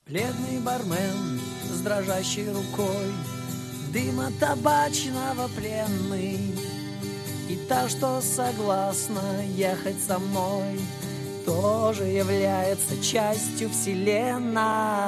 Бледный бармен с дрожащей рукой, дыма табачного пленный, и та, что согласна ехать со мной, тоже является частью вселенной.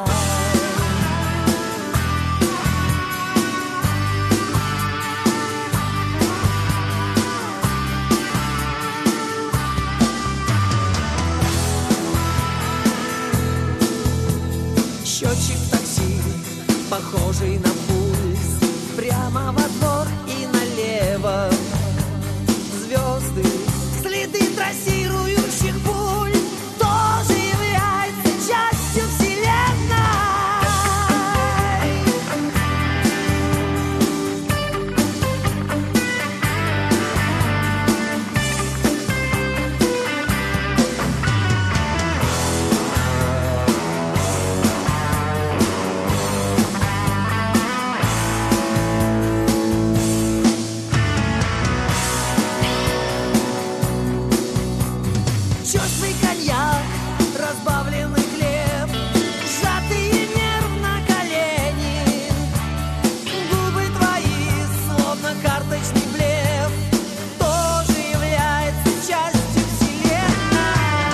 Счетчик такси, похожий на пульс, прямо во двор и налево. Звезды, следы трассирующих пуль, тоже являются частью вселенной. Черствый коньяк, разбавленный хлеб, сжатые нервно колени, губы твои, словно карточный блеф, тоже является частью вселенной.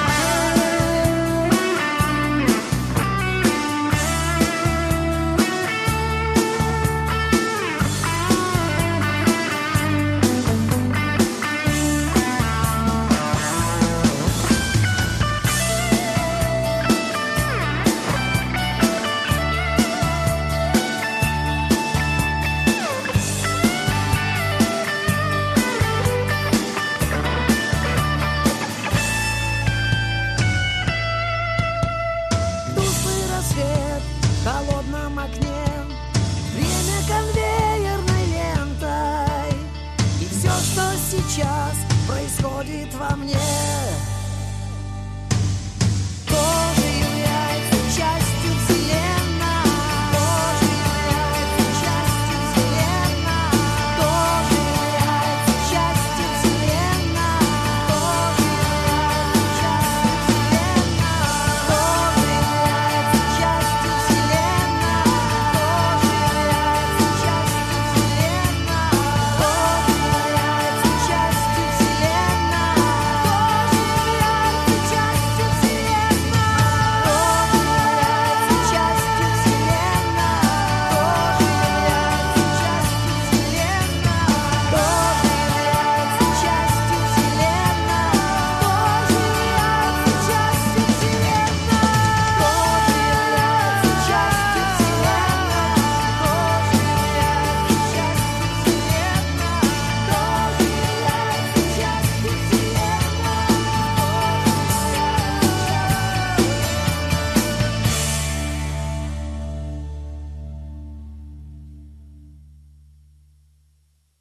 Тусклый рассвет в холодном окне, время конвейерной лентой, и все, что сейчас происходит во мне,